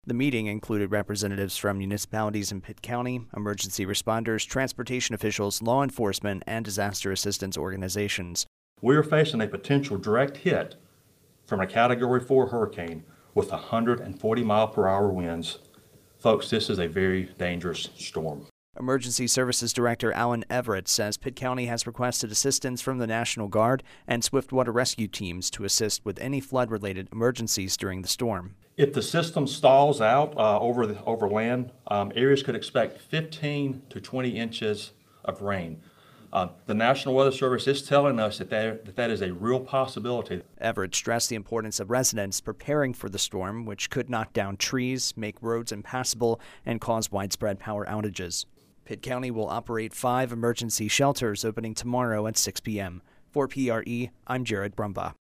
The meeting included representatives from municipalities in Pitt County, emergency responders, transportation officials, law enforcement, and disaster assistance organizations. We are facing a potential direct hit from a Category 4 hurricane with 140-mile-per-hour winds. Folks, this is a very dangerous storm. Emergency Services Director Alan Everett says Pitt County has requested assistance from the National Guard and Swiftwater Rescue teams to assist with any flood-related emergencies during the storm. If the system stalls out over land, areas could expect 15 to 20 inches of rain. The National Weather Service is telling us that is a real possibility. Everett stressed the importance of residents preparing for the storm, which could knock down trees, make roads impassable, and cause widespread power outages. Pitt County will operate 5 emergency shelters opening tomorrow at 6 p.m. For PRE, I'm Jared Brumbaugh.